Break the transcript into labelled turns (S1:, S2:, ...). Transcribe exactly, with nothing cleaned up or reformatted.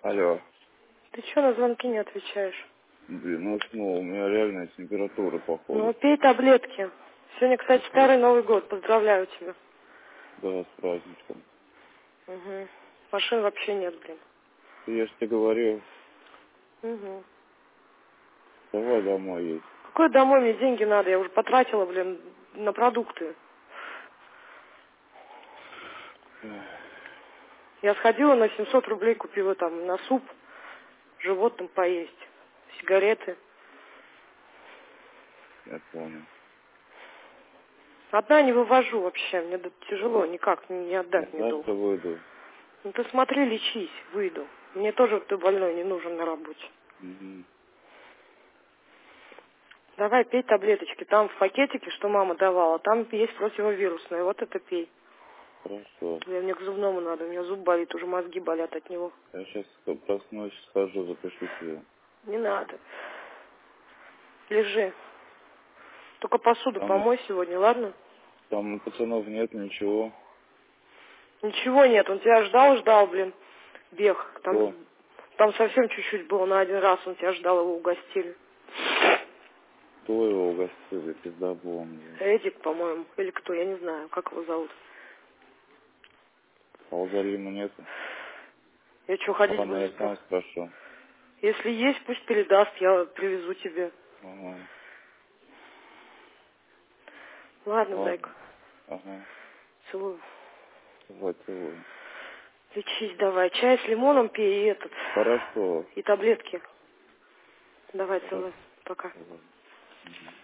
S1: Алло.
S2: Ты что на звонки не отвечаешь?
S1: Блин, ну уснул, у меня реальная температура,
S2: Ну,
S1: походу.
S2: пей таблетки. Сегодня, кстати, старый Новый год. Поздравляю тебя.
S1: Да, с праздничком.
S2: Угу. Машин вообще нет, блин.
S1: Я же тебе говорил,
S2: Угу.
S1: давай домой есть.
S2: Какой домой, мне деньги надо? Я уже потратила, блин, на продукты. Я сходила на семьсот рублей, купила там на суп, животным поесть, сигареты.
S1: Я понял.
S2: Одна не вывожу вообще, мне да тяжело, никак не
S1: Я
S2: отдать мне долг.
S1: завтра выйду.
S2: Ну ты смотри, лечись, выйду. Мне тоже ты больной не нужен на работе.
S1: Угу.
S2: Давай пей таблеточки. Там в пакетике, что мама давала, там есть противовирусное. Вот это пей.
S1: Хорошо.
S2: Я, мне к зубному надо, у меня зуб болит, уже мозги болят от него.
S1: Я сейчас проснусь, схожу, запишу тебе.
S2: Не надо. Лежи. Только посуду
S1: Там,
S2: помой сегодня, ладно?
S1: там пацанов нет, ничего.
S2: Ничего нет, он тебя ждал, ждал, блин, бег. Там,
S1: Кто?
S2: там совсем чуть-чуть было, на один раз он тебя ждал, его угостили.
S1: Кто его угостил, я пиздобол, блин.
S2: Эдик, по-моему, или кто, я не знаю, как его зовут.
S1: А у Залима нету?
S2: Я что, ходить
S1: Ладно,
S2: буду?
S1: я сам спрошу.
S2: Если есть, пусть передаст, я привезу тебе.
S1: Ага.
S2: Ладно, зайка,
S1: Ладно. Ага.
S2: целую.
S1: Вот, целую.
S2: Лечись давай. Чай с лимоном пей и этот.
S1: Хорошо.
S2: И таблетки. Давай,
S1: Хорошо.
S2: целую. Пока.
S1: Мгм.